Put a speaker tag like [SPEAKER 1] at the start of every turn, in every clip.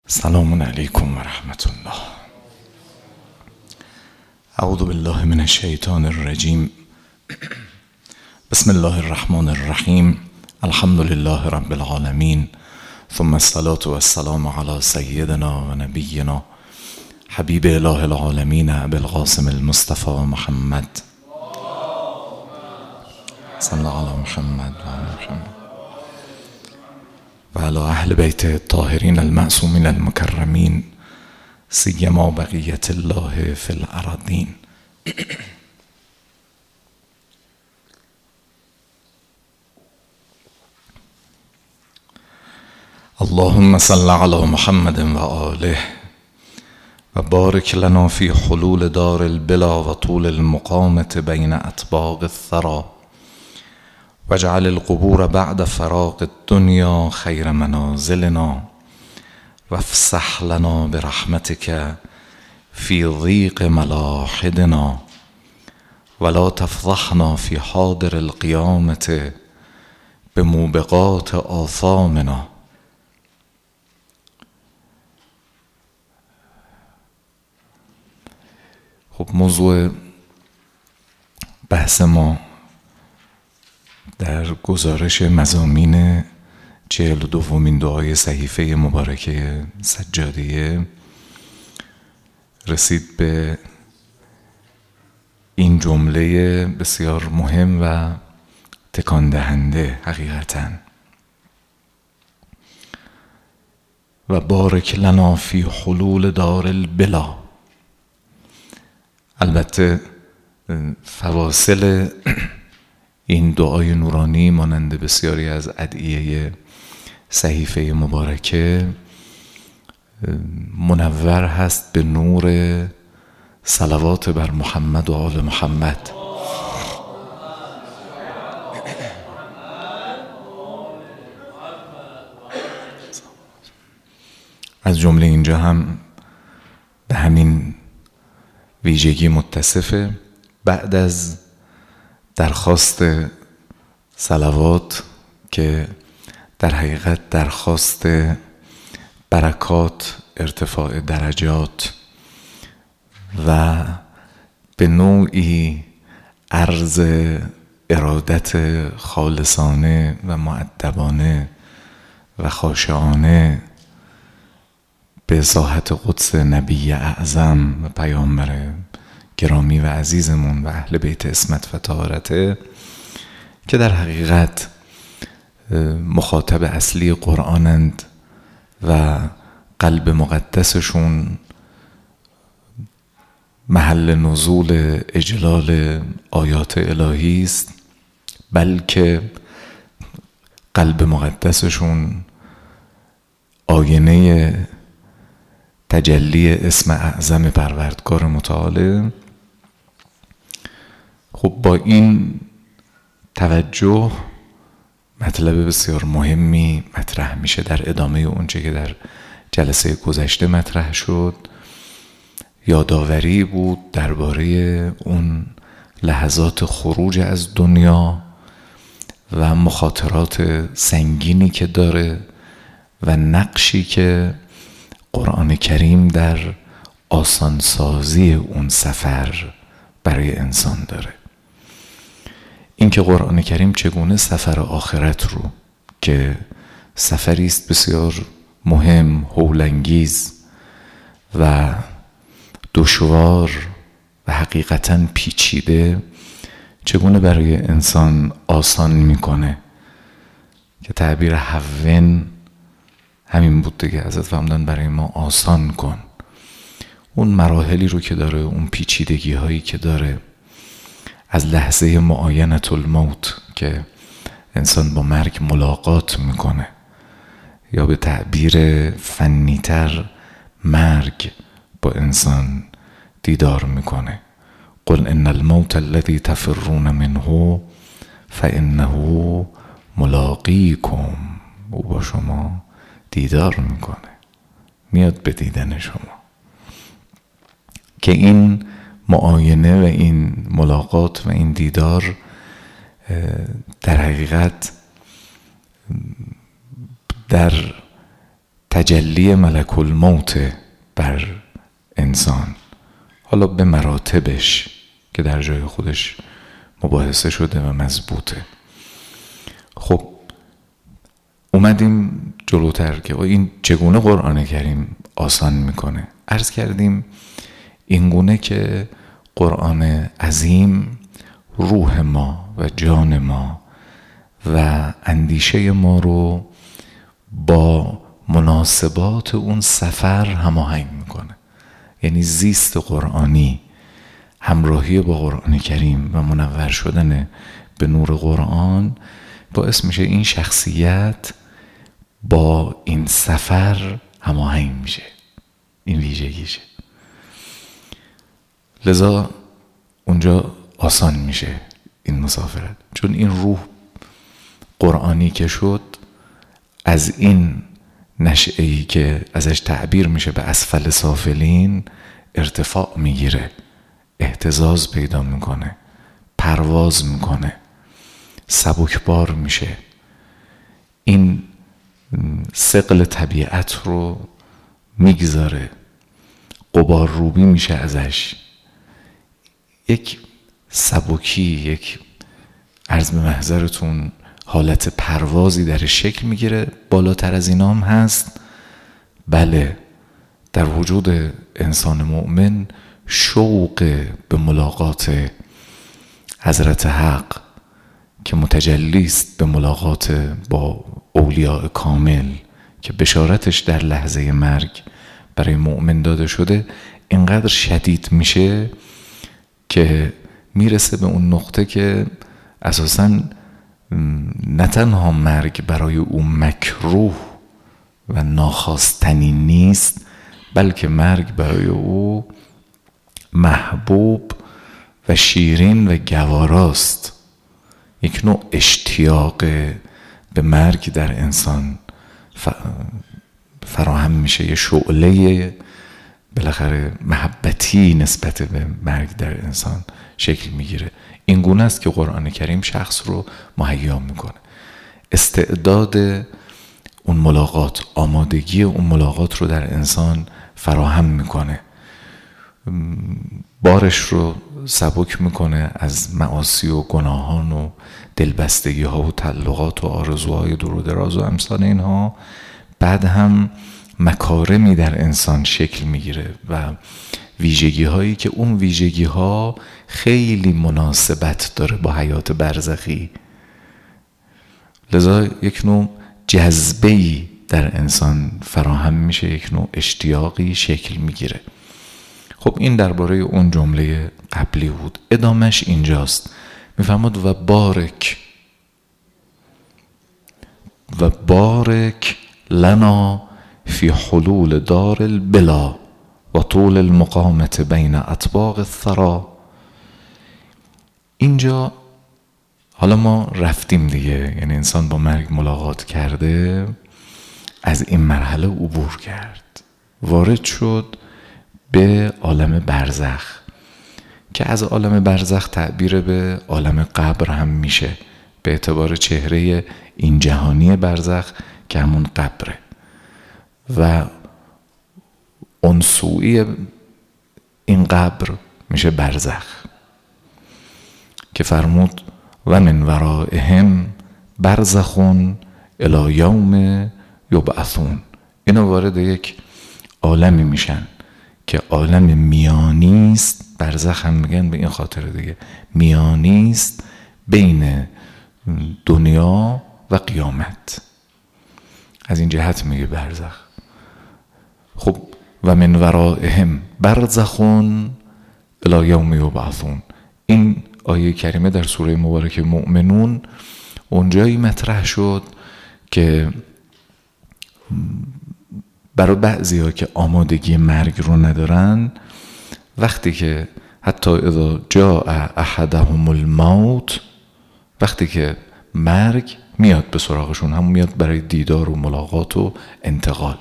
[SPEAKER 1] السلام علیکم و رحمت الله. اعوذ بالله من الشیطان الرجیم. بسم الله الرحمن الرحیم. الحمد لله رب العالمین، ثم الصلاة والسلام علی سیدنا و نبینا حبیب اله العالمین ابی القاسم المصطفى محمد صلی الله علی محمد و علی محمد و علی اهل بیت الطاهرین المعصومین المکرمین سیما بقیت الله فی الارضین. اللهم صل علی محمد و آله و بارک لنا فی حلول دار البلا و طول المقامة بین اطباق الثرى واجعل القبور بعد فراق الدنیا خیر منازلنا وافسح لنا برحمتك في ضيق ملاحدنا ولا تفضحنا في حاضر القیامة بموبقات آثامنا. خب موضوع بحث ما در گزارش مضامین 42مین دعای صحیفه مبارکه سجادیه رسید به این جمله بسیار مهم و تکان دهنده حقیقتاً: و بارک لنا فی حلول دار البلا. البته فواصل این دعای نورانی مانند بسیاری از ادعیه صحیفه مبارکه منور هست به نور صلوات بر محمد و آل محمد. از جمله اینجا هم به همین ویژگی متصفه. بعد از درخواست صلوات که در حقیقت درخواست برکات، ارتفاع درجات و به نوعی عرض ارادت خالصانه و مؤدبانه و خاشعانه به ساحت قدس نبی اعظم و پیامبر گرامی و عزیزمون و اهل بیت عصمت و طهارته که در حقیقت مخاطب اصلی قرآنند و قلب مقدسشون محل نزول اجلال آیات الهی است، بلکه قلب مقدسشون آینه تجلی اسم اعظم پروردگار متعاله. خب با این توجه مطلب بسیار مهمی مطرح میشه در ادامه اونچه که در جلسه گذشته مطرح شد. یادآوری بود درباره اون لحظات خروج از دنیا و مخاطرات سنگینی که داره و نقشی که قرآن کریم در آسانسازی اون سفر برای انسان داره. اینکه قرآن کریم چگونه سفر آخرت رو که سفری است بسیار مهم، هولانگیز و دشوار و حقیقتاً پیچیده، چگونه برای انسان آسان میکنه، که تعبیر هون همین بود دیگه، حضرت فرمودن برای ما آسان کن. اون مراحلی رو که داره، اون پیچیدگی هایی که داره، از لحظه معاینة الموت که انسان با مرگ ملاقات میکنه، یا به تعبیر فنیتر مرگ با انسان دیدار میکنه. قل ان الموت الذي تفرون منه فانه ملاقیکم. او با شما دیدار میکنه، میاد به دیدن شما. که این معاینه و این ملاقات و این دیدار در حقیقت در تجلی ملک الموت بر انسان، حالا به مراتبش که در جای خودش مباحثه شده و مضبوطه. خب اومدیم جلوتر که این چگونه قرآن کریم آسان میکنه. عرض کردیم اینگونه که قرآن عظیم روح ما و جان ما و اندیشه ما رو با مناسبات اون سفر هماهنگ میکنه. یعنی زیست قرآنی، همراهی با قرآن کریم و منور شدن به نور قرآن باعث میشه این شخصیت با این سفر هماهنگ میشه. این ویژگیشه. لذا اونجا آسان میشه این مسافرت، چون این روح قرآنی که شد از این نشعه‌ای که ازش تعبیر میشه به اسفل سافلین ارتفاع میگیره، اهتزاز پیدا میکنه، پرواز میکنه، سبکبار میشه. این ثقل طبیعت رو میگذاره، غبار روبی میشه ازش. یک سبکی، یک عرض به محضرتون حالت پروازی در شکل میگیره. بالاتر از این هم هست، بله، در وجود انسان مؤمن شوق به ملاقات حضرت حق که متجلی است به ملاقات با اولیاء کامل که بشارتش در لحظه مرگ برای مؤمن داده شده، اینقدر شدید میشه که میرسه به اون نقطه که اساساً نه تنها مرگ برای او مکروه و ناخواستنی نیست، بلکه مرگ برای او محبوب و شیرین و گواراست. یک نوع اشتیاق به مرگ در انسان فراهم میشه، یه شعله بالاخره محبتی نسبت به مرگ در انسان شکل میگیره. این گونه است که قرآن کریم شخص رو مهیا میکنه، استعداد اون ملاقات، آمادگی اون ملاقات رو در انسان فراهم میکنه، بارش رو سبک میکنه از معاصی و گناهان و دلبستگی ها و تعلقات و آرزوهای دور و دراز و امثال اینها. بعد هم مکارمی در انسان شکل میگیره و ویژگی هایی که اون ویژگی ها خیلی مناسبت داره با حیات برزخی. لذا یک نوع جذبه‌ای در انسان فراهم میشه، یک نوع اشتیاقی شکل میگیره. خب این درباره اون جمله قبلی بود. ادامش اینجاست، میفرماد و بارک لنا فی حلول دار البلا و طول المقامت بین اطباق الثرا. اینجا حالا ما رفتیم دیگه، یعنی انسان با مرگ ملاقات کرده، از این مرحله عبور کرد، وارد شد به عالم برزخ که از عالم برزخ تعبیر به عالم قبر هم میشه به اعتبار چهره این جهانی برزخ که همون قبره، و اون سوی این قبر میشه برزخ که فرمود و من ورائهم برزخون الی یوم یبعثون. اینا وارد یک عالمی میشن که عالم میانیست. برزخ هم میگن به این خاطر دیگه، میانیست بین دنیا و قیامت. از این جهت میگه برزخ. خب و من ورائهم برزخون الی یوم یبعثون، این آیه کریمه در سوره مبارکه مؤمنون اونجایی مطرح شد که برای بعضی ها که آمادگی مرگ رو ندارن، وقتی که حتی اذا جاء احدهم الموت، وقتی که مرگ میاد به سراغشون، همون میاد برای دیدار و ملاقات و انتقال،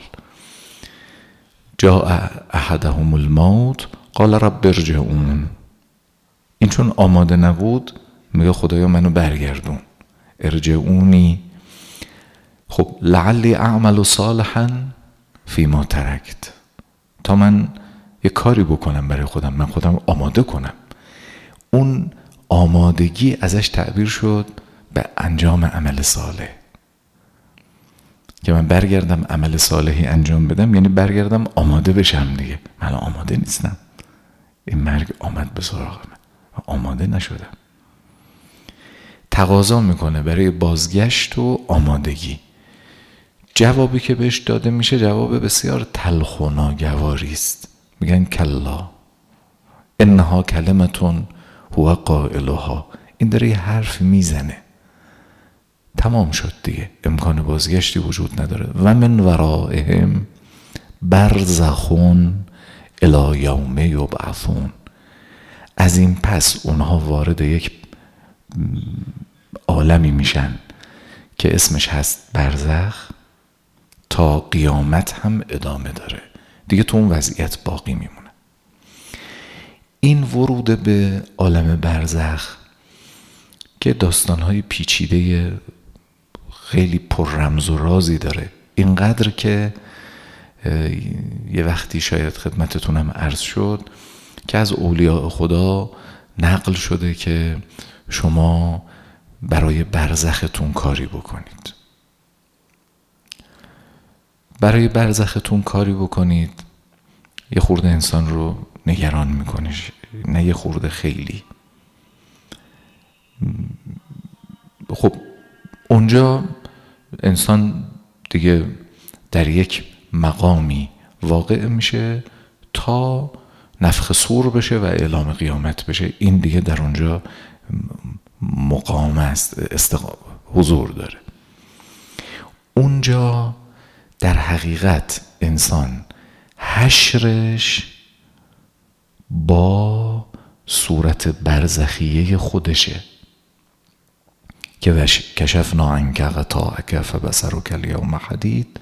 [SPEAKER 1] جاء احدهم الموت قال رب ارجعون، این چون آماده نبود میگه خدایا منو برگردون، ارجعونی. خب لعلی اعمل صالحا فیما ترکت، تا من یه کاری بکنم برای خودم، من خودم آماده کنم. اون آمادگی ازش تعبیر شد به انجام عمل صالح، که من برگردم عمل صالحی انجام بدم، یعنی برگردم آماده بشم دیگه. من آماده نیستم، این مرگ آمد به سراغ من، آماده نشدم. تقاضا میکنه برای بازگشت و آمادگی. جوابی که بهش داده میشه جواب بسیار تلخ و ناگواری است. میگن کلا انها کلمتون هو قائلها. این داره یه حرف میزنه، تمام شد دیگه، امکان بازگشتی وجود نداره. و من ورائهم برزخون الی یوم یبعثون. از این پس اونها وارد یک عالمی میشن که اسمش هست برزخ، تا قیامت هم ادامه داره دیگه، تو اون وضعیت باقی میمونه. این ورود به عالم برزخ که داستانهای پیچیده خیلی پر رمز و رازی داره، اینقدر که یه وقتی شاید خدمتتونم عرض شد که از اولیاء خدا نقل شده که شما برای برزختون کاری بکنید. برای برزختون کاری بکنید یه خورده انسان رو نگران میکنه، نه یه خورده، خیلی. خب اونجا انسان دیگه در یک مقامی واقع میشه تا نفخ صور بشه و اعلام قیامت بشه. این دیگه در اونجا مقام است، حضور داره. اونجا در حقیقت انسان حشرش با صورت برزخیه خودشه که کشفنا عنک غطاءک فبصرک الیوم حدید.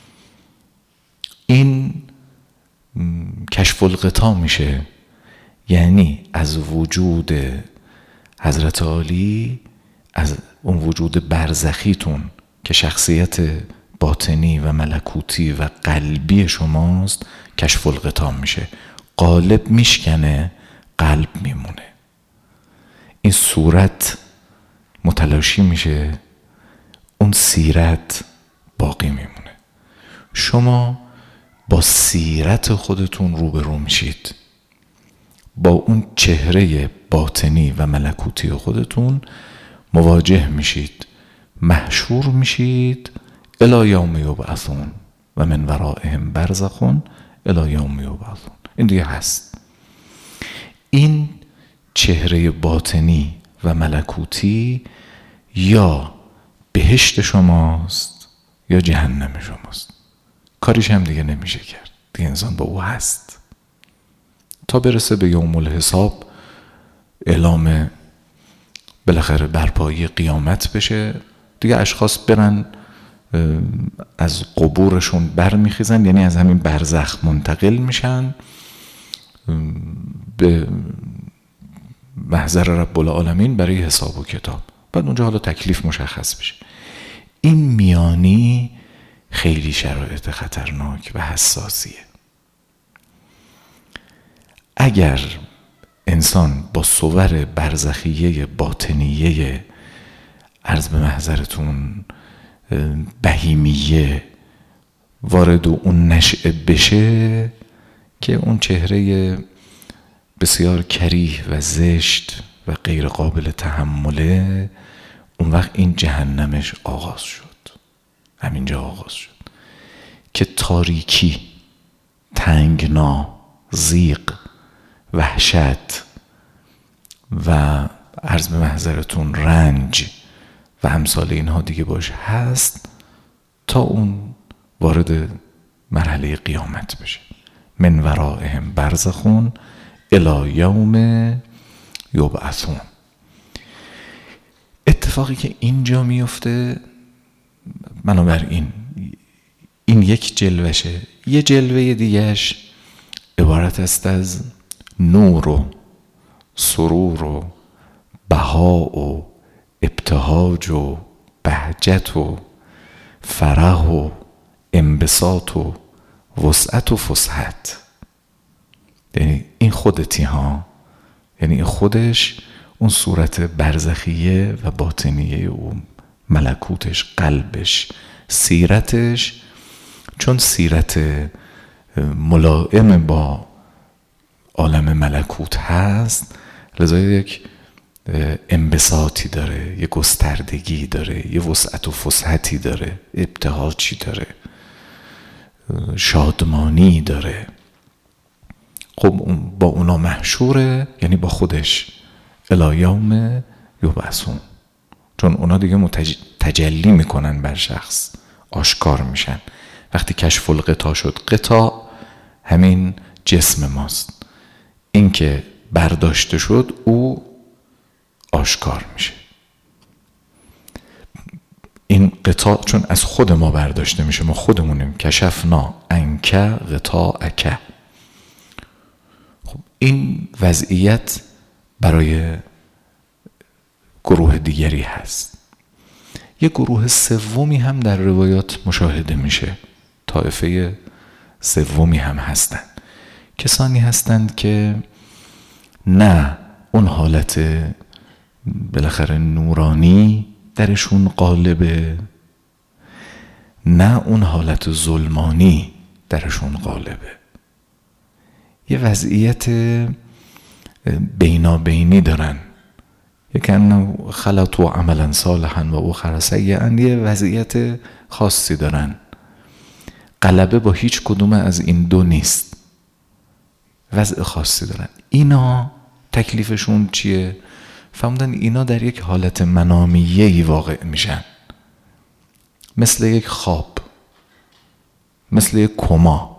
[SPEAKER 1] این کشف الغطا میشه، یعنی از وجود حضرت عالی، از اون وجود برزخیتون که شخصیت باطنی و ملکوتی و قلبی شماست، کشف الغطا میشه. قالب میشکنه، قلب میمونه. این صورت متلاشی میشه، اون سیرت باقی میمونه. شما با سیرت خودتون روبرو میشید، با اون چهره باطنی و ملکوتی خودتون مواجه میشید، محشور میشید الی یوم یبعثون و من ورائهم برزخون الی یوم یبعثون. این دیگه هست. این چهره باطنی و ملکوتی یا بهشت شماست یا جهنم شماست. کاریش هم دیگه نمیشه کرد، دیگه انسان با او هست تا برسه به یوم الحساب، اعلام بالاخره برپایی قیامت بشه دیگه. اشخاص برن از قبورشون برمیخیزن، یعنی از همین برزخ منتقل میشن به محضر رب العالمین برای حساب و کتاب. بعد اونجا حالا تکلیف مشخص بشه. این میانی خیلی شرایط خطرناک و حساسیه. اگر انسان با صور برزخیه باطنیه، عرض به محضرتون بهیمیه، وارد اون نشأه بشه که اون چهره بسیار کریه و زشت و غیر قابل تحمله، اون وقت این جهنمش آغاز شد. همینجا آغاز شد که تاریکی، تنگنا، ضیق، وحشت و عرض به محضرتون رنج و امثال اینها دیگه باش هست تا اون وارد مرحله قیامت بشه. من ورائهم برزخون الی یوم یبعثون. اتفاقی که اینجا میفته، بنابراین این یک جلوشه. یه جلوه دیگهش عبارت است از نور و سرور و بهاء و ابتهاج و بهجت و فرح و انبساط و وسعت و فسحت. یعنی این خودتی ها، یعنی این خودش اون صورت برزخیه و باطنیه و ملکوتش، قلبش، سیرتش، چون سیرت ملائم با عالم ملکوت هست، لذا یک انبساطی داره، یک گستردگی داره، یک وسعت و فسحتی داره، ابتهاجی داره، شادمانی داره. خب با اونا محشوره، یعنی با خودش الی یوم یبعثون، چون اونا دیگه تجلی میکنن بر شخص، آشکار میشن. وقتی کشف الغطا شد، غطا همین جسم ماست، این که برداشته شد او آشکار میشه. این غطا چون از خود ما برداشته میشه، ما خودمونیم، کشفنا عنک غطاءک. خب این وضعیت برای گروه دیگری هست. یه گروه سومی هم در روایات مشاهده میشه، طایفه سومی هم هستند. کسانی هستند که نه اون حالت بالاخره نورانی درشون غالبه، نه اون حالت ظلمانی درشون غالبه. یه وضعیت بینابینی دارن، یکن خلط و عملا صالحا و اخر سیئا، یه وضعیت خاصی دارن. غلبه با هیچ کدوم از این دو نیست، وضع خاصی دارن. اینا تکلیفشون چیه؟ فهمدن اینا در یک حالت منامیه‌ای واقع میشن، مثل یک خواب، مثل یک کما.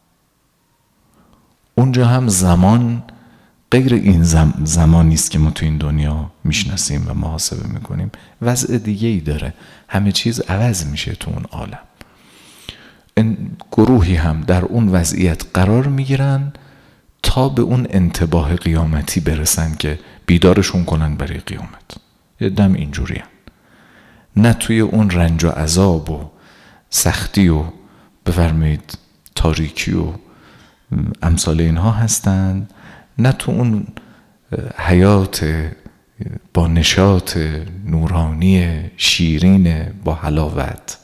[SPEAKER 1] اونجا هم زمان غیر این زمانی است که ما تو این دنیا میشناسیم و محاسبه میکنیم، وضع دیگه‌ای داره، همه چیز عوض میشه تو اون عالم. این گروهی هم در اون وضعیت قرار میگیرن تا به اون انتباه قیامتی برسن که بیدارشون کنن برای قیامت. یه دم اینجوری هم. نه توی اون رنج و عذاب و سختی و بفرمایید تاریکی و امثال اینها هستند، نه تو اون حیات با نشاط نورانی شیرین با حلاوت.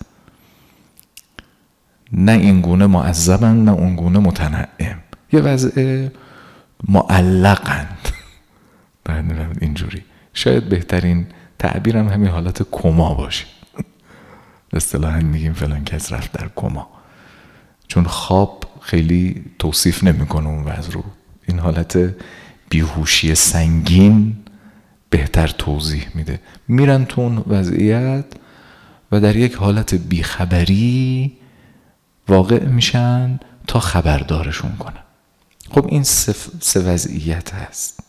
[SPEAKER 1] نه این گونه معذبن، نه اون گونه متنعم. یه وضع معلقند. اینجوری شاید بهترین تعبیرم همین حالت کما باشه. اصطلاحاً میگیم فلان کس رفت در کما، چون خواب خیلی توصیف نمیکنه اون وضع رو. این حالت بیهوشی سنگین بهتر توضیح میده. میرن تو اون وضعیت و در یک حالت بیخبری واقع میشن تا خبردارشون کنن. خب این سه وضعیت هست.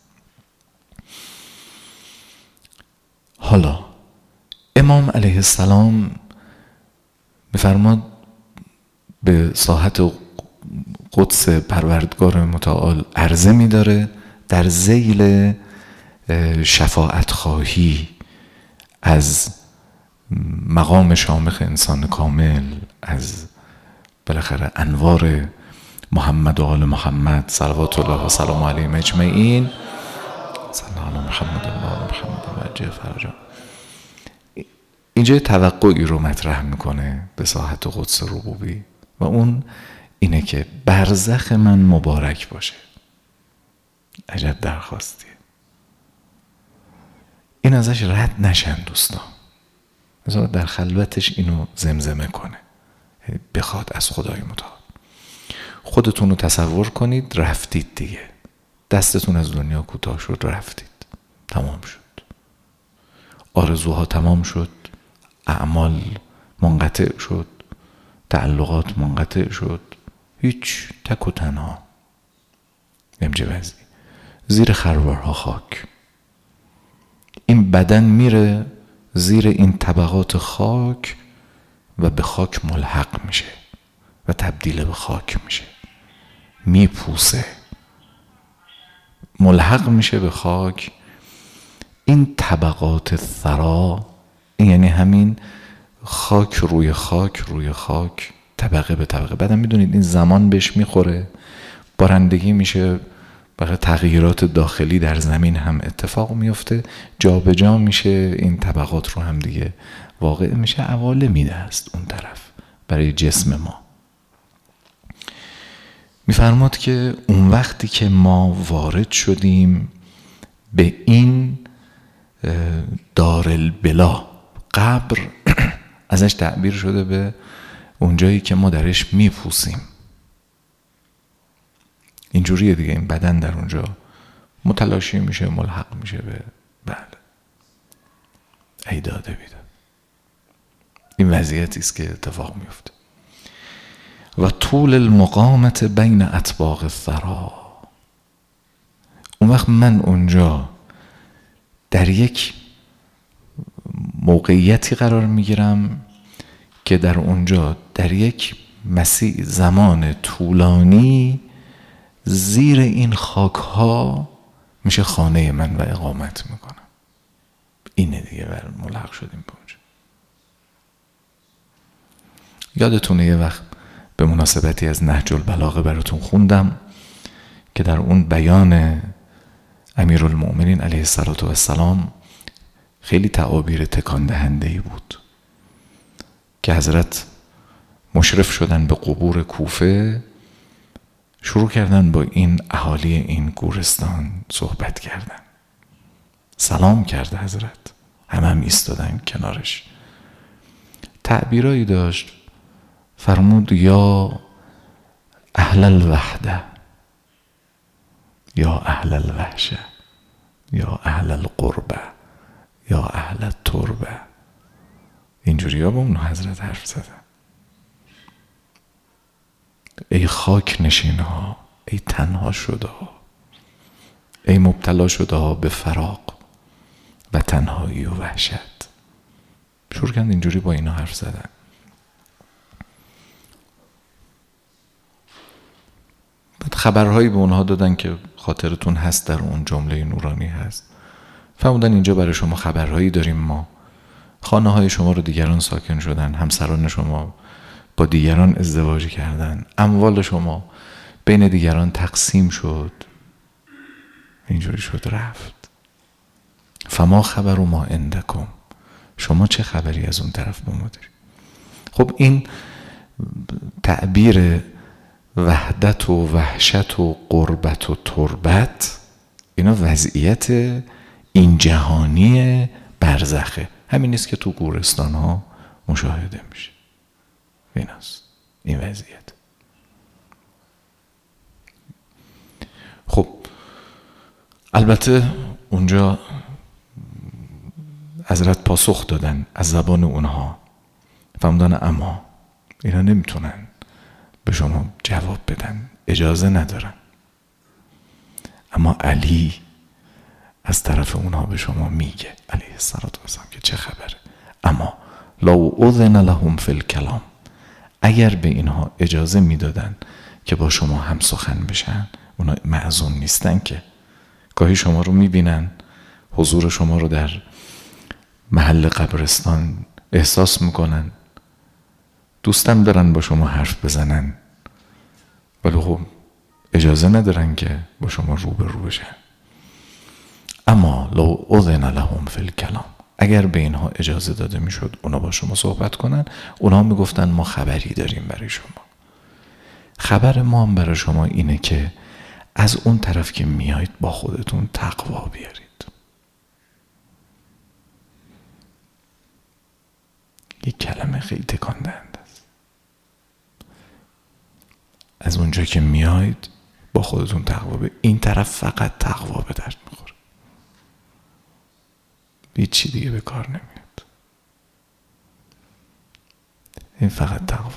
[SPEAKER 1] حالا امام علیه السلام میفرماد به ساحت قدس پروردگار متعال عرضه می‌داره در ذیل شفاعت خواهی از مقام شامخ انسان کامل، از بالاخره انوار محمد و آل محمد صلوات الله و سلام علیهم اجمعین. صلی الله علی محمد و آل محمد و عجل فرجا. اینجا توقعی رو مطرح میکنه به ساحت قدس ربوبی و اون اینه که برزخ من مبارک باشه. عجب درخواستیه. این ازش رد نشن دوستان. مثلا در خلوتش اینو زمزمه کنه، بخواد از خدای متعال. خودتون رو تصور کنید رفتید دیگه، دستتون از دنیا کوتاه شد، رفتید، تمام شد، آرزوها تمام شد، اعمال منقطع شد، تعلقات منقطع شد، هیچ، تک و تنها، همچه وضعی، زیر خروارها خاک. این بدن میره زیر این طبقات خاک و به خاک ملحق میشه و تبدیل به خاک میشه، میپوسه، ملحق میشه به خاک. این طبقات ثرا، این یعنی همین خاک روی خاک روی خاک، طبقه به طبقه. بعدم میدونید این زمان بهش میخوره، بارندگی میشه، برای تغییرات داخلی در زمین هم اتفاق میفته، جا به جا میشه، این طبقات رو هم دیگه واقع میشه، عوالمی است اون طرف برای جسم ما. میفرماد که اون وقتی که ما وارد شدیم به این دارالبلا، قبر ازش تعبیر شده به اونجایی که ما درش میپوسیم. اینجوریه دیگه، این بدن در اونجا متلاشی میشه، ملحق میشه به ای داده بیده. این وضعیتی است که اتفاق میفته. و طول المقامت بین اطباق الثری، اون وقت من اونجا در یک موقعیتی قرار میگیرم که در اونجا در یک مسیح زمان طولانی زیر این خاک ها میشه خانه من و اقامت میکنم. اینه دیگه، ملحق شدیم به اونجا. یادتونه یه وقت به مناسبتی از نهج البلاغه براتون خوندم که در اون بیان امیرالمؤمنین علیه السلام خیلی تعابیر تکان دهنده‌ای بود که حضرت مشرف شدن به قبور کوفه، شروع کردن با این اهالی این گورستان صحبت کردن. سلام کرده حضرت، هم ایستادن کنارش. تعبیرایی داشت، فرمود یا اهل الوحده، یا اهل الوحشه، یا اهل القربه، یا اهل التربه. اینجوری ها با اون حضرت حرف زدن. ای خاک نشین ها، ای تنها شده ها، ای مبتلا شده ها به فراق و تنهایی و وحشت. شروع کردن اینجوری با اینا حرف زدن. بعد خبرهایی به اونها دادن که خاطرتون هست در اون جمله نورانی هست. فرمودن اینجا برای شما خبرهایی داریم، ما خانه های شما رو دیگران ساکن شدن، همسران شما با دیگران ازدواج کردن، اموال شما بین دیگران تقسیم شد، اینجوری شد رفت. فما خبر ما عندکم، شما چه خبری از اون طرف به ما داری؟ خب این تعبیر وحدت و وحشت و قربت و تربت، اینا وضعیت این جهانی برزخه. همین نیست که تو گورستان ها مشاهده میشه. ایناست این وضعیت. خب البته اونجا حضرت پاسخ دادن از زبان اونها، فرمودن اما اینا نمیتونن به شما جواب بدن، اجازه ندارن، اما علی از طرف اونها به شما میگه علیه السلام که چه خبره. اما لو اذن لهم فی الکلام، اگر به اینها اجازه میدادن که با شما هم سخن بشن، اونا معزون نیستن که. گاهی شما رو میبینن، حضور شما رو در محل قبرستان احساس میکنن، دوستم دارن با شما حرف بزنن، ولی خب اجازه ندارن که با شما رو به رو بشن. اما لو اذن لهم فی الکلام، اگر به اینها اجازه داده میشد اونا با شما صحبت کنن، اونا میگفتن ما خبری داریم برای شما. خبر ما هم برای شما اینه که از اون طرف که میایید با خودتون تقوا بیارید. یک کلمه خیلی تکان دهنده است. از اونجا که میایید با خودتون تقوا بیارید. این طرف فقط تقوا به درد میخوره، هیچی دیگه به کار نمیاد. این فقط تقوا.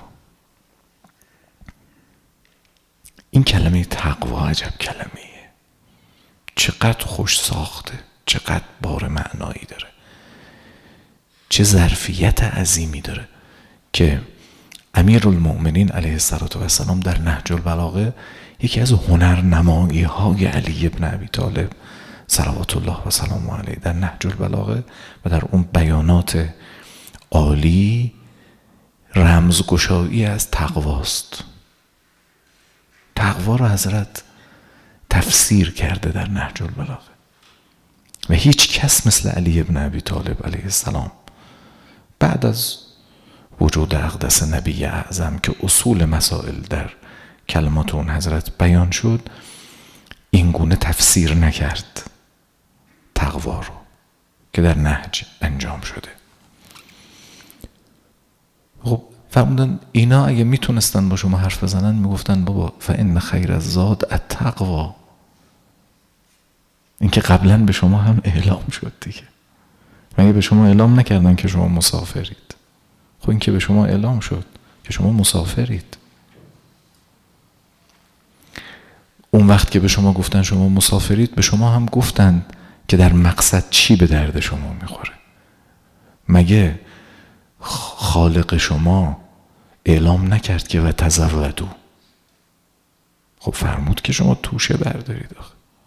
[SPEAKER 1] این کلمه تقوا عجب کلمه‌ایه، چقدر خوش ساخته، چقدر بار معنایی داره، چه ظرفیت عظیمی داره که امیرالمؤمنین علیه السلام در نهج البلاغه یکی از هنرنمایی های علی بن ابی طالب صلوات الله و سلامه علیه در نهج البلاغه و در اون بیانات عالی رمزگشایی از تقواست. تقوا رو حضرت تفسیر کرده در نهج البلاغه و هیچ کس مثل علی ابن ابی طالب علیه السلام بعد از وجود اقدس نبی اعظم که اصول مسائل در کلمات اون حضرت بیان شد، این گونه تفسیر نکرد تقوا رو که در نهج انجام شده. خب فرمودن اینا اگه میتونستن با شما حرف بزنن میگفتن بابا فإن خیر الزاد التقوا. این که قبلا به شما هم اعلام شد دیگه. مگه به شما اعلام نکردن که شما مسافرید؟ خب این که به شما اعلام شد که شما مسافرید. اون وقت که به شما گفتن شما مسافرید، به شما هم گفتن که در مقصد چی به درد شما میخوره. مگه خالق شما اعلام نکرد که و تزودوا؟ خب فرمود که شما توشه بردارید.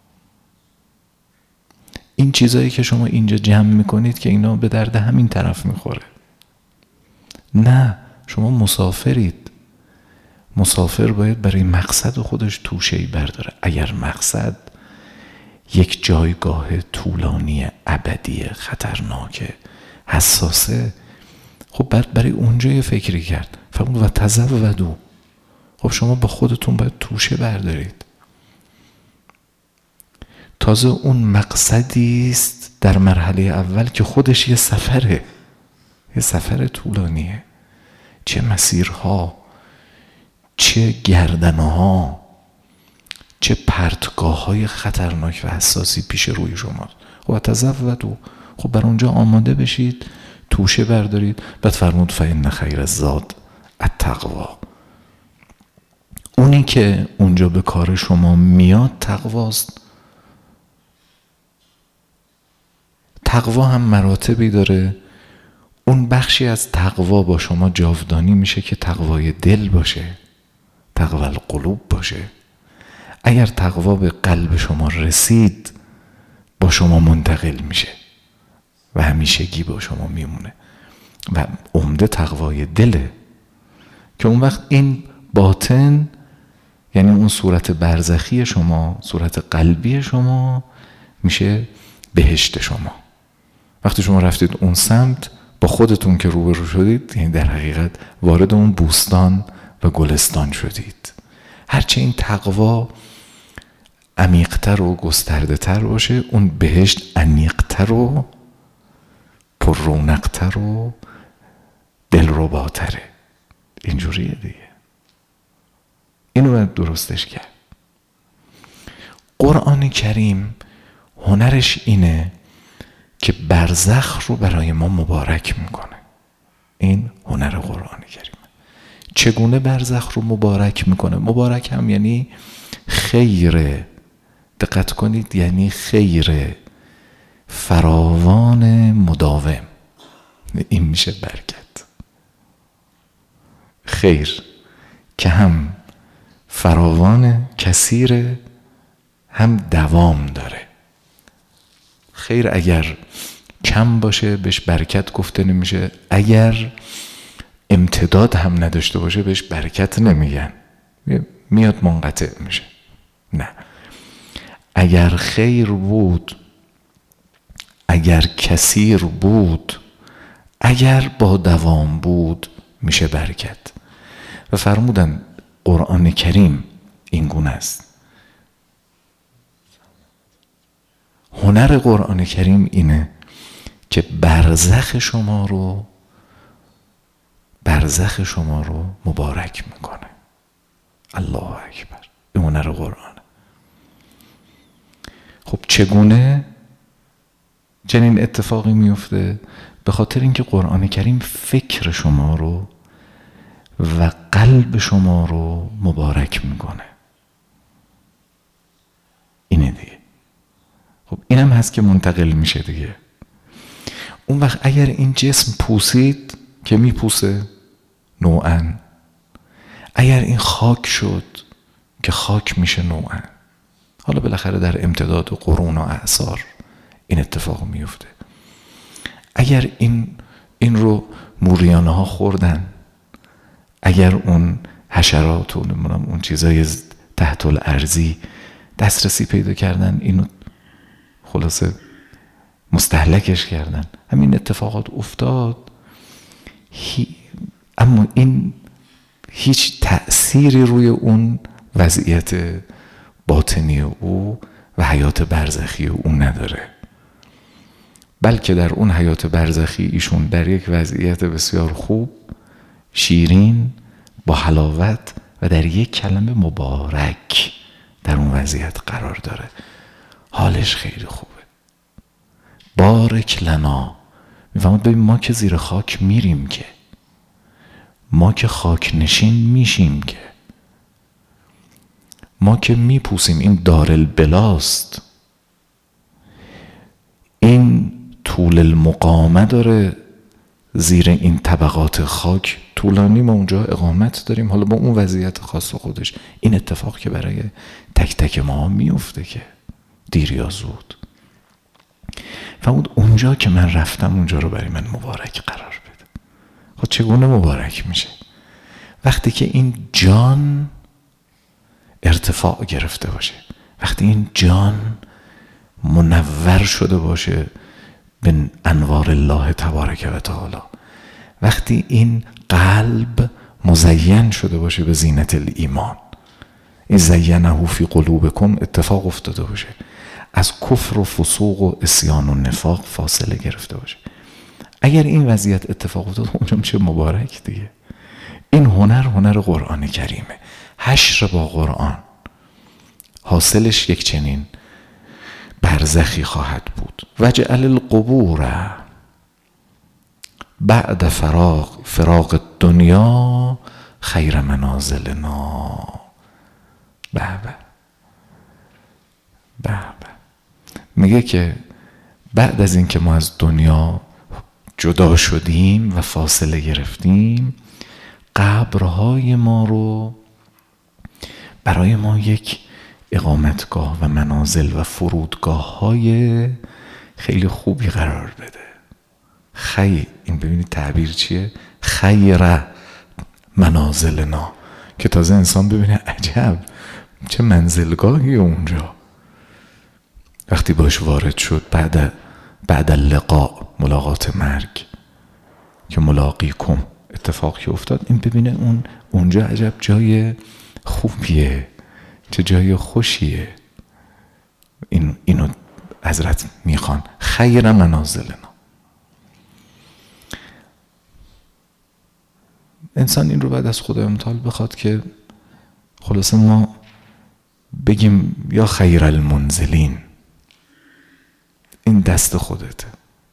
[SPEAKER 1] این چیزایی که شما اینجا جمع میکنید که اینا به درد همین طرف میخوره. نه، شما مسافرید. مسافر باید برای مقصد خودش توشه‌ای برداره. اگر مقصد یک جایگاه طولانی ابدی خطرناکه حساسه، خب برای اونجا یه فکری کرد. فرمود و تزودوا. خب شما با خودتون باید توشه بردارید. تازه اون مقصدی است در مرحله اول که خودش یه سفره، یه سفر طولانیه. چه مسیرها، چه گردنها، چه پرتگاه‌های خطرناک و حساسی پیش روی شماست. خب تزودوا. خب بر اونجا آماده بشید، توشه بردارید. بعد فرمود فإن خیر الزاد التقوا. اونی که اونجا به کار شما میاد تقواست. تقوا هم مراتبی داره. اون بخشی از تقوا با شما جاودانی میشه که تقوای دل باشه، تقوا القلوب باشه. اگر تقوا به قلب شما رسید، با شما منتقل میشه و همیشگی با شما میمونه و عمده تقوای دله که اون وقت این باطن، یعنی اون صورت برزخی شما، صورت قلبی شما، میشه بهشت شما. وقتی شما رفتید اون سمت، با خودتون که روبرو شدید، یعنی در حقیقت وارد اون بوستان و گلستان شدید. هرچه این تقوا عمیق‌تر و گسترده‌تر باشه، اون بهشت عمیق‌تر و پر رونق‌تر و دلرباتره. اینجوریه دیگه. اینو باید درستش کرد. قرآن کریم هنرش اینه که برزخ رو برای ما مبارک میکنه. این هنر قرآن کریم. چگونه برزخ رو مبارک میکنه؟ مبارک هم یعنی خیره. دقت کنید، یعنی خیره فراوان مداوم. این میشه برکت. خیر که هم فراوان کثیره، هم دوام داره. خیر اگر کم باشه بهش برکت گفته نمیشه، اگر امتداد هم نداشته باشه بهش برکت نمیگن، میاد منقطع میشه. نه، اگر خیر بود، اگر کثیر بود، اگر با دوام بود، میشه برکت. و فرمودن قرآن کریم این گونه است. هنر قرآن کریم اینه که برزخ شما رو مبارک میکنه. الله اکبر. این هنر قرآن. خب چگونه چنین اتفاقی میفته؟ به خاطر اینکه قرآن کریم فکر شما رو و قلب شما رو مبارک میکنه. اینه دیگه. خب اینم هست که منتقل میشه دیگه. اون وقت اگر این جسم پوسید که میپوسه نوعاً، اگر این خاک شد که خاک میشه نوعاً، حالا بالاخره در امتداد و قرون و اعصار این اتفاق میفته. اگر این رو موریانه ها خوردن اگر اون حشرات و اون چیزای تحت الارضی دسترسی پیدا کردن، اینو خلاصه مستهلکش کردن، همین اتفاقات افتاد، اما این هیچ تأثیری روی اون وضعیت باطنی او و حیات برزخی او نداره، بلکه در اون حیات برزخی ایشون در یک وضعیت بسیار خوب، شیرین، با حلاوت و در یک کلمه مبارک در اون وضعیت قرار داره. حالش خیلی خوبه. بارک لنا. میفهمید ببین ما که زیر خاک میریم، که ما که خاک نشین میشیم، که ما که میپوسیم، این دارالبلاست، این طول المقامه داره زیر این طبقات خاک طولانی، ما اونجا اقامت داریم، حالا با اون وضعیت خاص خودش. این اتفاق که برای تک تک ما میفته، که دیر یا زود. و اونجا که من رفتم، اونجا رو برای من مبارک قرار بده. خب چگونه مبارک میشه؟ وقتی که این جان ارتفاع گرفته باشه، وقتی این جان منور شده باشه به انوار الله تبارک و تعالی، وقتی این قلب مزین شده باشه به زینت الایمان، این زینه فی قلوبکم اتفاق افتاده باشه، از کفر و فسوق و عصیان و نفاق فاصله گرفته باشه، اگر این وضعیت اتفاق افتاد، اونجا میشه مبارک دیگه. این هنر قرآن کریمه، حشر با قرآن. حاصلش یک چنین برزخی خواهد بود. وجعل القبور بعد فراق دنیا خیر منازلنا. بابا میگه که بعد از این که ما از دنیا جدا شدیم و فاصله گرفتیم، قبرهای ما رو برای ما یک اقامتگاه و منازل و فرودگاه های خیلی خوبی قرار بده. این ببینید تعبیر چیه؟ خیر منازلنا، که تازه انسان ببینه عجب چه منزلگاهی اونجا. وقتی باش وارد شد بعد اللقاء، ملاقات مرگ، که ملاقیکم اتفاق که افتاد، این ببینه اونجا عجب جای خوبیه، چه جای خوشیه. اینو حضرت میخوان خیر منازلنا. انسان این رو بعد از خدا امتحال بخواد که خلاصه ما بگیم یا خیر المنزلین، این دست خودته.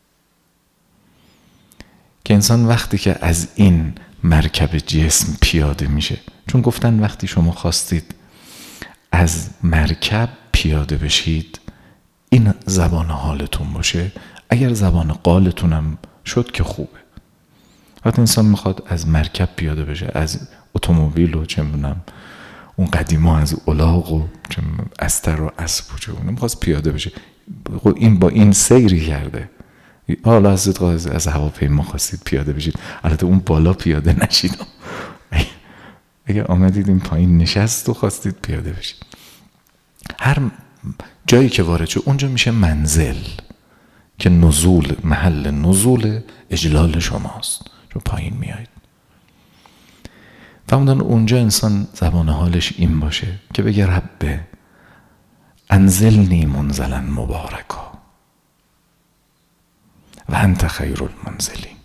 [SPEAKER 1] که انسان وقتی که از این مرکب جسم پیاده میشه، چون گفتن وقتی شما خواستید از مرکب پیاده بشید، این زبان حالتون باشه. اگر زبان قالتونم شد که خوبه. وقتی انسان میخواد از مرکب پیاده بشه، از اتومبیل و چه میدونم اون قدیما از الاغ و استر و اسب و چه میخواست پیاده بشه، این با این سیری کرده. حالا حضرت از هواپیما خواستید پیاده بشید، البته اون بالا پیاده نشید، اگه آمدید این پایین نشست و خواستید پیاده بشید، هر جایی که وارد شد اونجا میشه منزل، که نزول، محل نزول اجلال شماست، چون پایین میایید. فهمدن اونجا انسان زبان حالش این باشه که بگه رب انزلنی منزلا مبارکا و انت خیر المنزلین.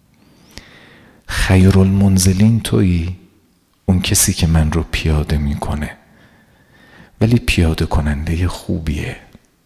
[SPEAKER 1] خیر المنزلین تویی، اون کسی که من رو پیاده میکنه، ولی پیاده کننده خوبیه.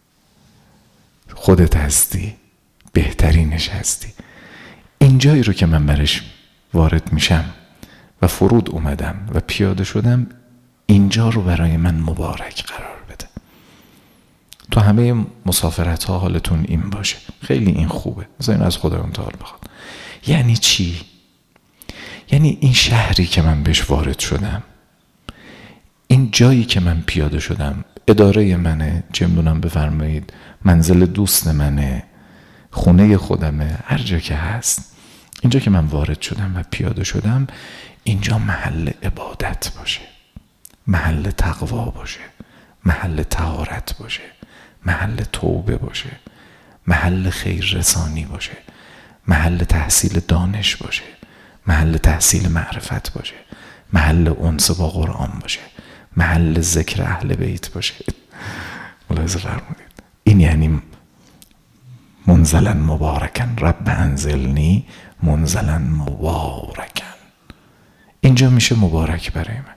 [SPEAKER 1] خودت هستی، بهترینش هستی. این جایی رو که من برش وارد میشم و فرود اومدم و پیاده شدم، اینجا رو برای من مبارک قرار بده. تو همه مسافرت ها حالتون این باشه، خیلی این خوبه. مثلا این از خدا امتحال بخواد. یعنی چی؟ یعنی این شهری که من بهش وارد شدم، این جایی که من پیاده شدم، اداره منه، چه میدونم بفرمایید منزل دوست منه، خونه خودمه، هر جا که هست، اینجا که من وارد شدم و پیاده شدم، اینجا محل عبادت باشه، محل تقوا باشه، محل طهارت باشه، محل توبه باشه، محل خیر رسانی باشه، محل تحصیل دانش باشه، محل تحصیل معرفت باشه، محل انس با قرآن باشه، محل ذکر اهل بیت باشه. ملاحظه فرمودید؟ این یعنی منزلا مبارکن، رب انزلنی منزلا مبارکن. اینجا میشه مبارک برای من.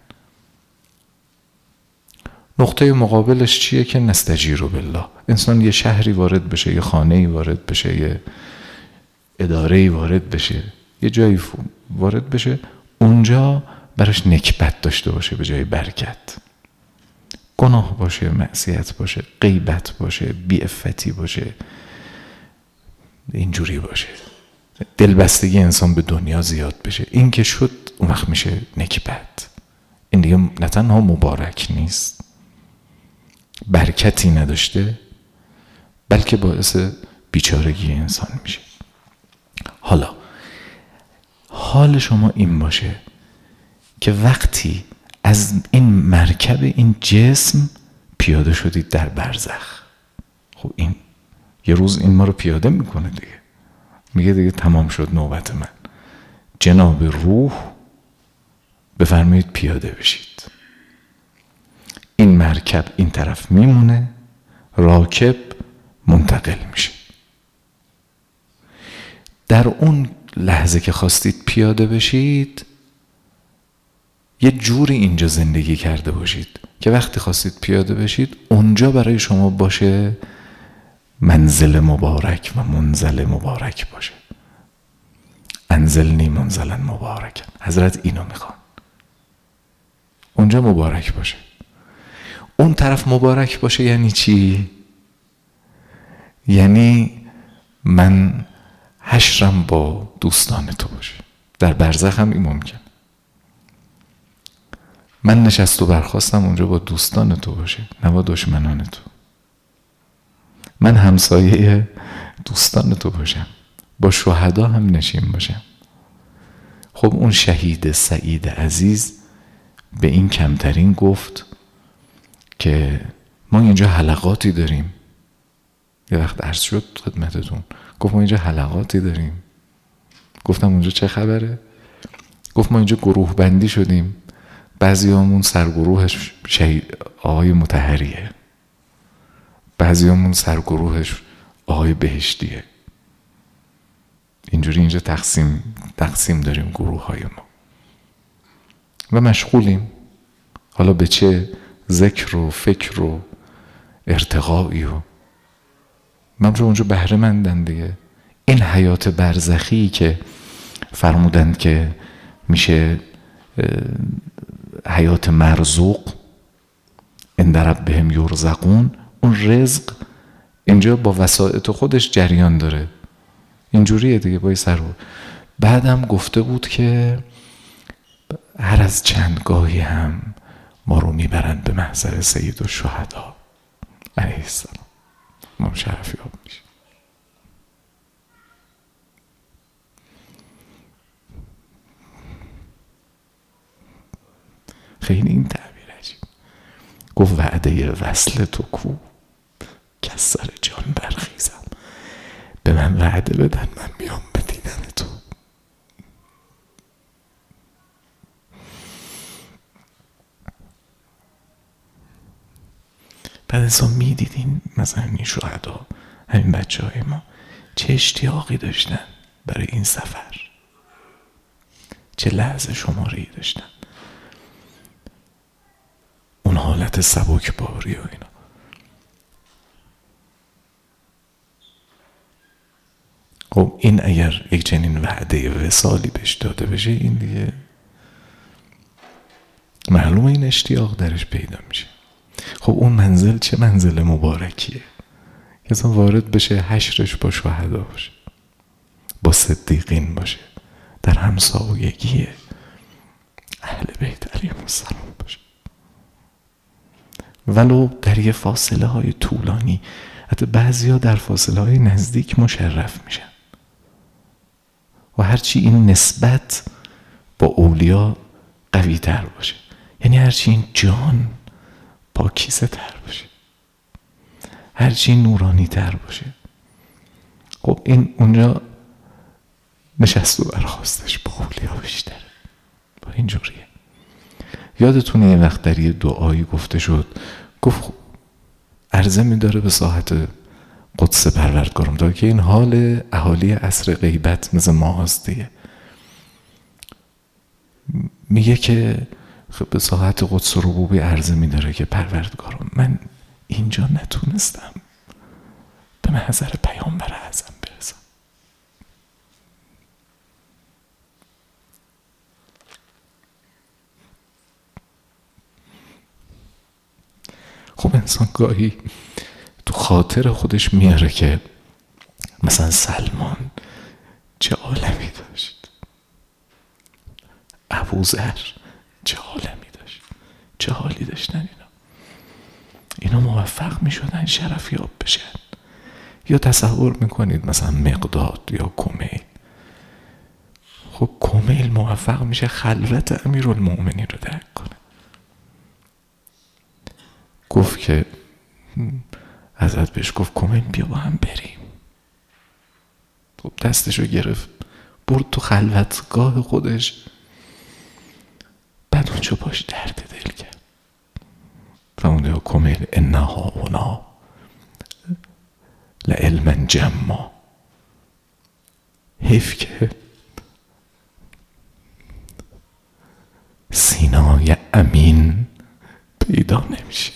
[SPEAKER 1] نقطه مقابلش چیه؟ که نستجیر بالله. انسان یه شهری وارد بشه، یه خانه‌ای وارد بشه، یه اداره‌ای وارد بشه، یه جایی وارد بشه، اونجا براش نکبت داشته باشه به جای برکت. گناه باشه، معصیت باشه، غیبت باشه، بی‌عفتی باشه، اینجوری باشه، دلبستگی انسان به دنیا زیاد بشه. این که شد اون وقت میشه نکبت. این دیگه نه تنها مبارک نیست، برکتی نداشته، بلکه باعث بیچارگی انسان میشه. حالا حال شما این باشه که وقتی از این مرکب این جسم پیاده شدید در برزخ، خب این یه روز این ما رو پیاده میکنه دیگه، میگه دیگه تمام شد نوبت من، جناب روح بفرمایید پیاده بشید. این مرکب این طرف میمونه، راکب منتقل میشه. در اون لحظه که خواستید پیاده بشید، یه جوری اینجا زندگی کرده باشید که وقتی خواستید پیاده بشید اونجا برای شما باشه منزل مبارک و منزل مبارک باشه. انزلنی منزلا مبارکن. حضرت اینو میخوان، اونجا مبارک باشه. اون طرف مبارک باشه یعنی چی؟ یعنی من حشرم با دوستان تو باشه. در برزخ هم این ممکن، من نشست و برخواستم اونجا با دوستان تو باشه، نه با دشمنان تو. من همسایه دوستان تو باشم، با شهدا هم نشین باشم. خب اون شهید سعید عزیز به این کمترین گفت که ما اینجا حلقاتی داریم. یه وقت عرض شد خدمتتون، گفت ما اینجا حلقاتی داریم. گفتم اونجا چه خبره؟ گفت ما اینجا گروه بندی شدیم، بعضی همون سرگروهش آقای مطهریه، بعضی همون سرگروهش آقای بهشتیه. اینجوری اینجا تقسیم داریم گروه های ما و مشغولیم. حالا به چه ذکر و فکر و ارتقایی و من رو اونجا بهره مندن دیگه. این حیات برزخی که فرمودند که میشه حیات مرزوق عند ربهم یرزقون، اون رزق اینجا با وسائط خودش جریان داره، اینجوریه دیگه با سر. بعدم گفته بود که هر از چند گاهی هم ما رو میبرند به محضر سید الشهدا علیه السلام، ما شرف یاب میشه. خیلی این تعبیر عجیب. گفت وعده وصل تو کو که از سر جان برخیزم، به من وعده بدن من میام به دیدن تو. بعد از میدیدین مثلا این شهدا، همین بچه های ما چه اشتیاقی داشتن برای این سفر، چه لحظه شماری داشتن، اون حالت سبکباری و اینا. خب این اگر یک چنین وعده وصالی بهش داده بشه، این دیگه معلومه این اشتیاق درش پیدا میشه. خب اون منزل چه منزل مبارکیه که اصلا وارد بشه، حشرش با شهدا باشه، با صدیقین باشه، در همسایگی اهل بیت علیهم السلام باشه، ولو در یه فاصله های طولانی. حتی بعضی ها در فاصله های نزدیک مشرف میشن و هرچی این نسبت با اولیا قوی تر باشه. یعنی هرچی این جان پاکیزه تر باشه، هرچی نورانی تر باشه. خب این اونجا نشست و برخواستش با اولیا بیشتره، با اینجوریه. یادتونه یه وقت در یه دعایی گفته شد، گفت عرضه می‌داره به ساحت قدس پروردگارم داره که این حال اهالی عصر غیبت مثل ما هست دیگه. میگه که به ساحت قدس ربوبی عرضه می‌داره که پروردگارم من اینجا نتونستم به محضر پیامبر اعظم برسم. خب انسان گاهی تو خاطر خودش میاره که مثلا سلمان چه عالمی داشت، ابوذر چه عالمی داشت، چه حالی داشتن اینا موفق میشدن شرفیاب بشن. یا تصور میکنید مثلا مقداد یا کمیل، خب کمیل موفق میشه خلوت امیرالمؤمنین رو درک کنه. گفت که حضرت بهش گفت کمیل بیا با هم بریم. خب دستشو گرفت برد تو خلوتگاه خودش، بعد اونجا باش درد دل کرد. فرمود کمیل انها هنا لعلما جما. حیف که سینای امین پیدا نمیشه،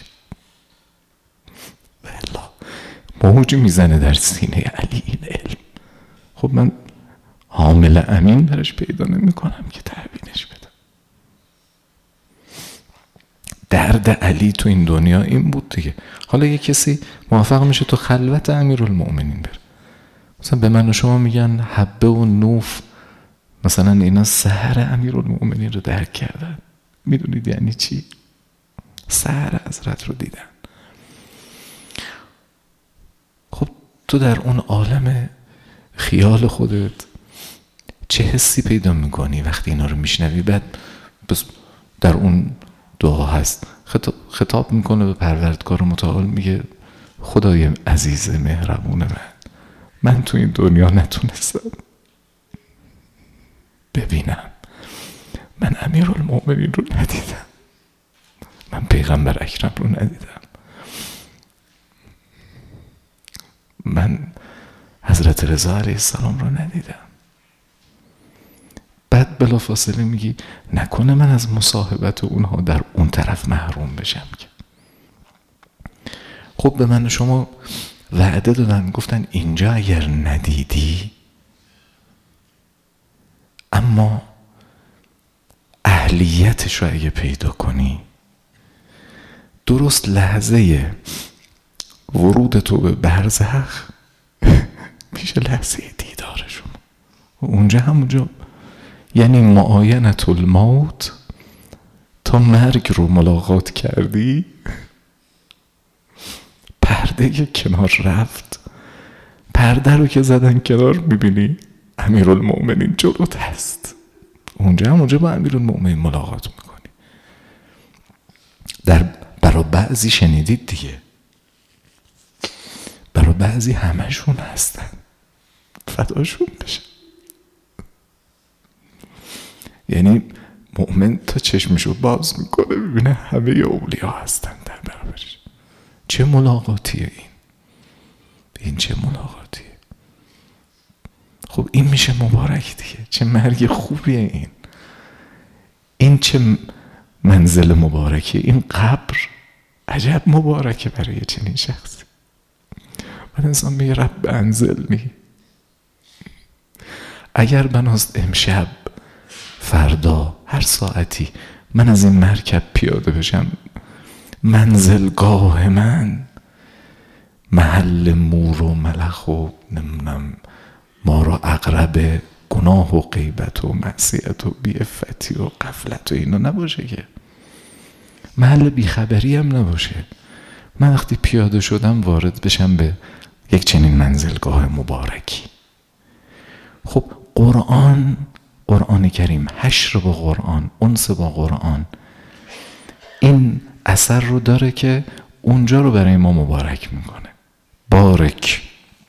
[SPEAKER 1] والله موج میزنه در سینه علی این علم. خب من حامل امین درش پیدا نمی کنم که تحویلش بدم. درد علی تو این دنیا این بود دیگه. حالا یه کسی موفق میشه تو خلوت امیرالمؤمنین بره، مثلا به من و شما میگن حبه و نوف مثلا اینا سحر امیرالمؤمنین رو درک کردن. میدونید یعنی چی؟ سحر حضرت رو دیدن. خب تو در اون عالم خیال خودت چه حسی پیدا میکنی وقتی اینا رو میشنوی؟ بعد در اون دعا هست خطاب میکنه به پروردگار متعال، میگه خدای عزیز مهربون من تو این دنیا نتونستم ببینم، من امیرالمؤمنین رو ندیدم، من پیغمبر اکرم رو ندیدم، من حضرت رضا علیه السلام رو ندیدم. بعد بلافاصله میگی نکنه من از مصاحبت اونها در اون طرف محروم بشم که. خب به من و شما وعده دادن، گفتن اینجا اگر ندیدی اما اهلیتش رو اگه پیدا کنی، درست لحظه ورود تو به برزخ میشه لحظه دیدارشون. اونجا همونجا یعنی معاینت الموت، تا مرگ رو ملاقات کردی، پرده که کنار رفت، پرده رو که زدن کنار، میبینی امیرالمؤمنین جلوت هست. اونجا با امیرالمؤمنین ملاقات میکنی. برای بعضی شنیدید دیگه، برای بعضی همشون هستن، فداشون بشه. یعنی مؤمن تا چشمشو باز میکنه ببینه همه اولیا هستن در برابرش. چه ملاقاتیه این چه ملاقاتیه. خب این میشه مبارک دیگه. چه مرگ خوبیه این چه منزل مبارکیه. این قبر عجب مبارکه برای چنین شخصی. بعد انسان میگه رب انزلنی، اگر بناست امشب فردا هر ساعتی من از این مرکب پیاده بشم، منزلگاه من محل مور و ملخ و نمیدونم ما را اقرب گناه و غیبت و معصیت و بیعفتی و غفلت و اینا نباشه، که محل بیخبری هم نباشه. من وقتی پیاده شدم وارد بشم به یک چنین منزلگاه مبارکی. خب قرآن قرآن کریم، حشر با قرآن، انس با قرآن، این اثر رو داره که اونجا رو برای ما مبارک میکنه. بارک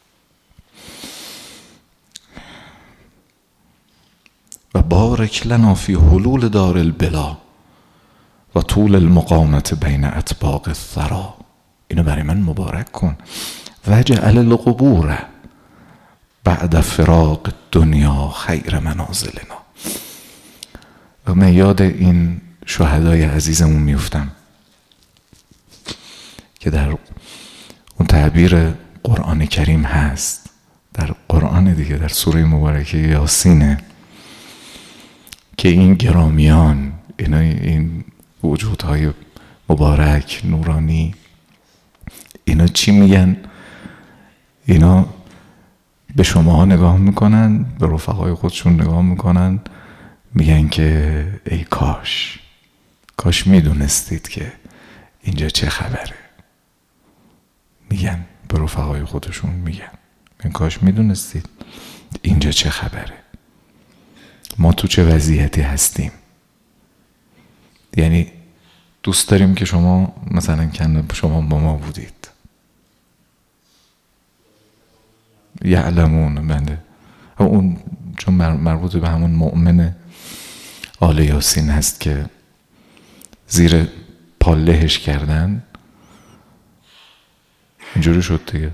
[SPEAKER 1] و بارک لنا فی حلول دار البلا و طول المقامت بین اطباق الثرا. اینو برای من مبارک کن. وجعل القبور بعد فراق دنیا خیر منازلنا. و من یاد این شهدای عزیزمون میفتم که در اون تعبیر قرآن کریم هست، در قرآن دیگه، در سوره مبارکه یاسینه، که این گرامیان، این وجودهای مبارک نورانی، اینا چی میگن؟ اینا به شما نگاه میکنن، به رفقای خودشون نگاه میکنن، میگن که ای کاش میدونستید که اینجا چه خبره. میگن به رفقای خودشون، میگن کاش میدونستید اینجا چه خبره، ما تو چه وضعیتی هستیم. یعنی دوست داریم که شما مثلا شما با ما بودید. یعلمون، بنده اون چون مربوط به همون مؤمن آل یاسین هست که زیر پالهش کردن، اینجوری شد دیگه.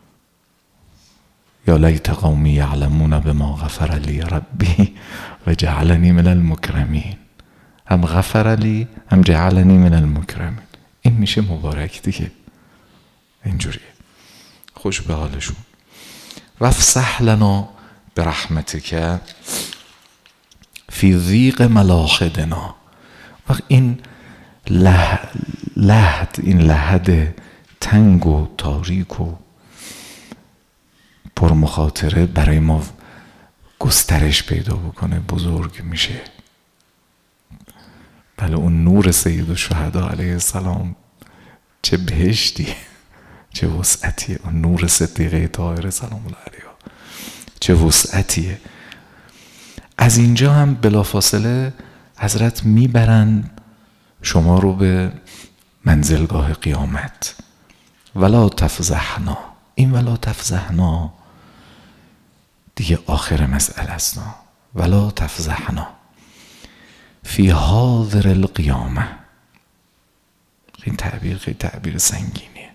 [SPEAKER 1] یا لیت قومی یعلمون بما غفر لی ربی و جعلنی من المکرمین. هم غفر لی هم جعلنی من المکرمین. این میشه مبارک دیگه. اینجوریه. خوش به حالشون. وافسح لنا برحمتک فی ضیق ملاحدنا. وقت این این لحد تنگ و تاریک و پرمخاطره برای ما گسترش پیدا بکنه، بزرگ میشه. بله اون نور سید الشهدا علیه السلام چه بهشتی، چه وسعتیه. اون نور صدیقه طاهره سلام الله علیها چه وسعتیه. از اینجا هم بلافاصله حضرت میبرن شما رو به منزلگاه قیامت. ولا تفضحنا. این ولا تفضحنا دیگه آخر مسئله است. ولا تفضحنا فی حاضر القیامه. این تعبیر خیلی تعبیر سنگینیه.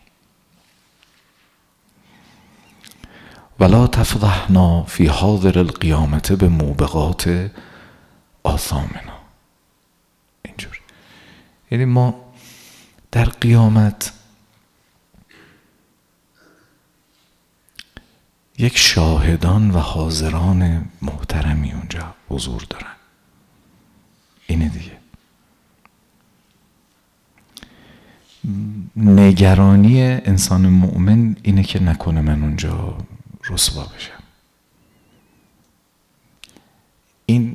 [SPEAKER 1] ولا تفضحنا فی حاضر القیامت به موبقات آثامنا. اینجور یعنی ما در قیامت یک شاهدان و حاضران محترمی اونجا حضور دارن. اینه دیگه. نگرانی انسان مؤمن اینه که نکنه من اونجا رسوا بشم. این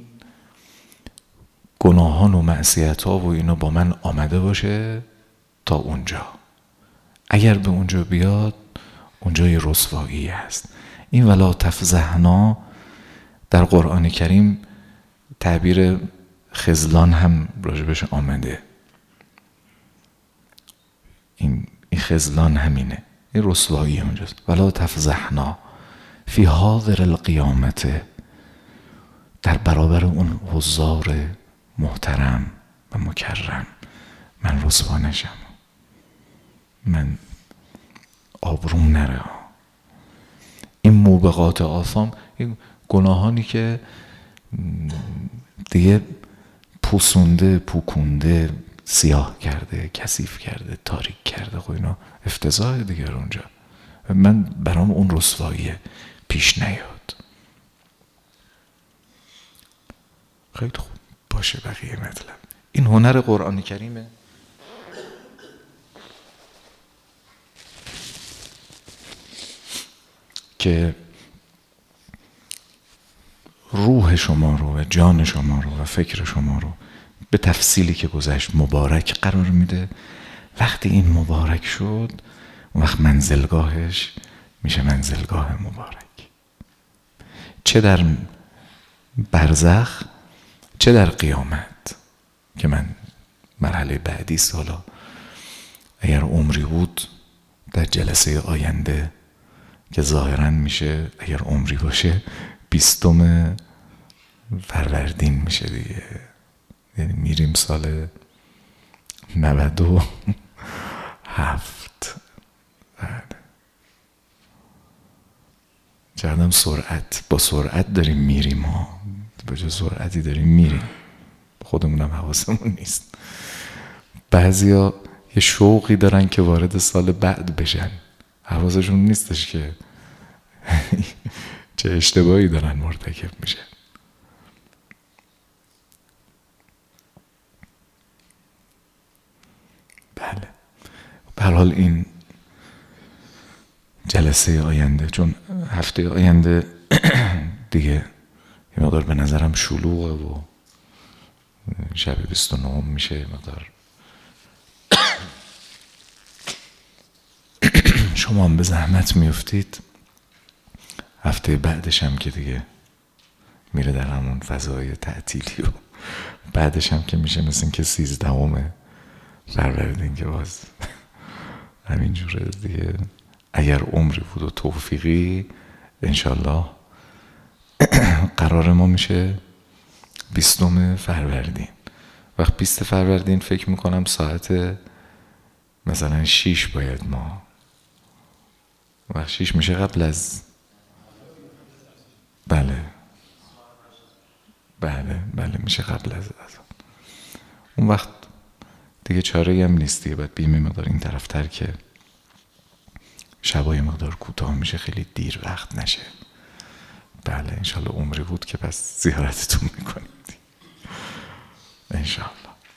[SPEAKER 1] گناهان و معصیت‌ها و اینا با من آمده باشه تا اونجا. اگر به اونجا بیاد، اونجا یه رسوایی هست. این ولا تفضحنا در قرآن کریم تعبیر خذلان هم راجبش آمده. این خذلان همینه، این رسوایی اونجاست. ولا تفضحنا فی حاضر القیامت، در برابر اون حضار محترم و مکرم من رسوا نشم، من آبروم نره. این موبقات آثام، این گناهانی که دیگه پوسونده، پوکونده، سیاه کرده، کثیف کرده، تاریک کرده، خب اینا افتضاح دیگر اونجا. من برام اون رسوایی پیش نیاد. خیلی خوب باشه. بقیه مطلب این هنر قرآن کریمه که روح شما رو و جان شما رو و فکر شما رو به تفصیلی که گذشت مبارک قرار میده. وقتی این مبارک شد، اون وقت منزلگاهش میشه منزلگاه مبارک. چه در برزخ چه در قیامت که من مرحله بعدی حالا اگر عمری بود در جلسه آینده که ظاهرا میشه اگر عمری باشه 20 فروردین میشه دیگه، یعنی میریم سال 97. چقدرم با سرعت داریم میریم ها، با چه سرعتی داریم میریم، خودمونم حواسمون نیست. بعضیا یه شوقی دارن که وارد سال بعد بشن، حواسشون نیستش که چه اشتباهی دارن مرتکب میشن. بله، به هر حال این جلسه آینده، چون هفته آینده دیگه یه مقدار به نظرم شلوغه و شب 29 میشه مقدار شما هم به زحمت میفتید. هفته بعدش هم که دیگه میره در همون فضای تعطیلی و بعدش هم که میشه مثل که 13 فروردین که باز همینجوره دیگه. اگر عمری بود و توفیقی انشالله قرار ما میشه 20 فروردین. وقت 20 فروردین فکر میکنم ساعت مثلا 6 باید ما وقت 6 میشه قبل از بله میشه قبل از اون وقت دیگه چاره‌ای هم نیست، باید بیم مقدار این طرفتر که شبای مقدار کوتاه میشه، خیلی دیر وقت نشه. بله انشالله عمری بود که پس زیارتتون میکنید انشالله.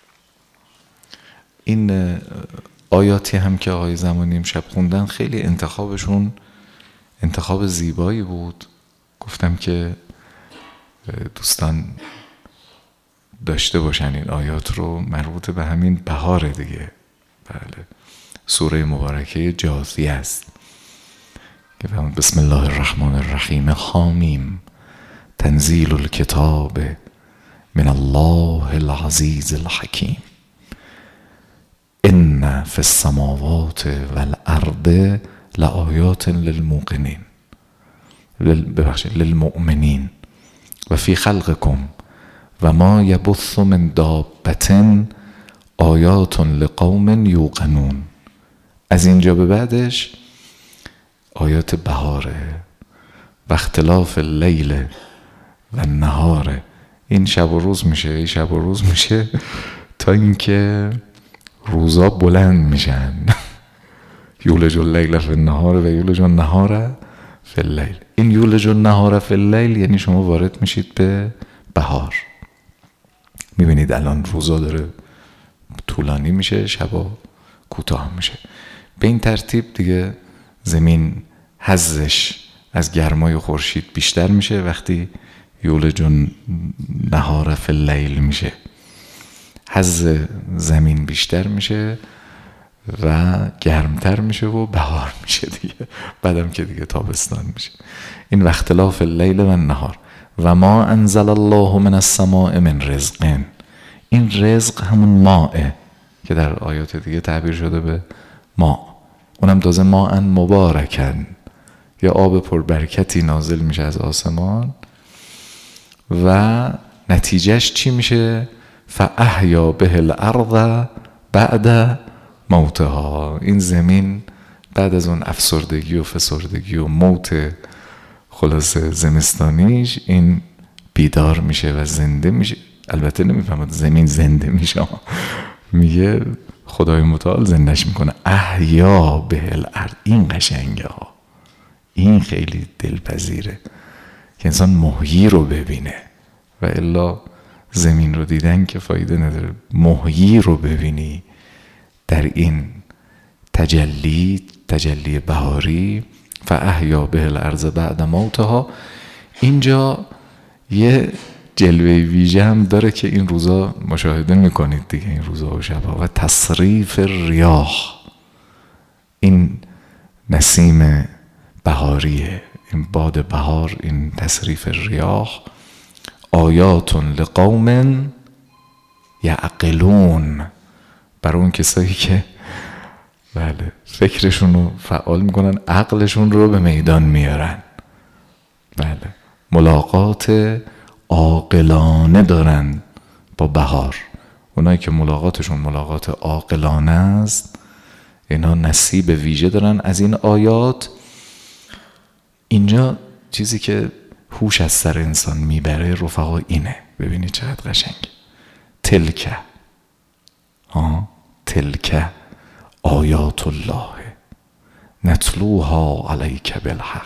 [SPEAKER 1] این آیاتی هم که آقای زمانی امشب خوندن خیلی انتخابشون انتخاب زیبایی بود. گفتم که دوستان داشته باشن این آیات رو، مربوط به همین بهاره دیگه. بله، سوره مبارکه جاثیه است که بسم الله الرحمن الرحیم حامیم تنزیل الکتاب من الله العزیز الحکیم ان فی السماوات والارض لآیات للمؤمنین و فی خلقکم و ما یبث من دابة آیات لقوم یوقنون. از اینجا به بعدش آیات بهاره و اختلاف اللیل و النهار. این شب و روز میشه تا اینکه روزا بلند میشن. یولج اللیل فی النهار و یولج النهار فی اللیل. این یولج النهار فی اللیل یعنی شما وارد میشید به بهار. میبینید الان روزا داره طولانی میشه، شبا کوتاه میشه. به این ترتیب دیگه زمین حظش از گرمای خورشید بیشتر میشه وقتی یولج النهار فی اللیل میشه. حظ زمین بیشتر میشه و گرمتر میشه و بهار میشه دیگه. بعدم که دیگه تابستان میشه. این اختلاف اللیل و النهار. و ما انزل الله من السماء من رزق. این رزق همون ماءه که در آیات دیگه تعبیر شده به ما، اونم تازه ماء مبارکن، یا آب پربرکتی نازل میشه از آسمان و نتیجهش چی میشه؟ فاحیا به الارض بعد موتها. این زمین بعد از اون افسردگی و فسردگی و موت خلاص زمستانیش این بیدار میشه و زنده میشه. البته نمیفهمد زمین زنده میشه، میگه خدای متعال زندش میکنه. احیا به الارض. این قشنگه ها، این خیلی دلپذیره که انسان محیی رو ببینه، و الا زمین رو دیدن که فایده نداره. محیی رو ببینی در این تجلی بهاری. فاحیا به الارض بعد موتها. اینجا یه جلوه ویژه هم داره که این روزا مشاهده میکنید دیگه، این روزا و شبها. و تصریف ریاح، این نسیم بهاریه، این باد بهار، این تصریف ریاح آیات لقوم یعقلون، برای اون کسایی که بله فکرشون رو فعال میکنن، عقلشون رو به میدان میارن. بله ملاقات عاقلانه دارن با بهار. اونایی که ملاقاتشون ملاقات عاقلانه است، اینا نصیب ویژه دارن از این آیات. اینجا چیزی که هوش از سر انسان میبره رفقا اینه، ببینید چقدر قشنگ. تلک آیات الله نتلوها علیک بالحق.